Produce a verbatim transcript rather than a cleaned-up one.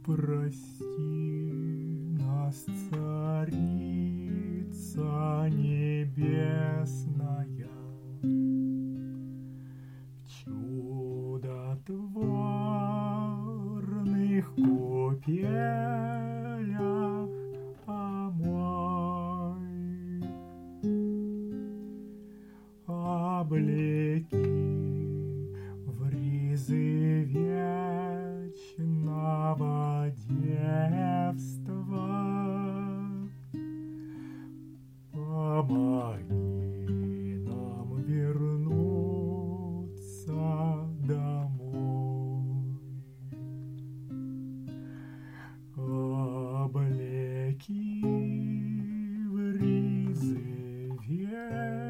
Прости нас, Царица Небесная, в чудотворных купелях омой, облеки в ризы вечного девства, помоги нам вернуться домой. Облеки в ризы вечного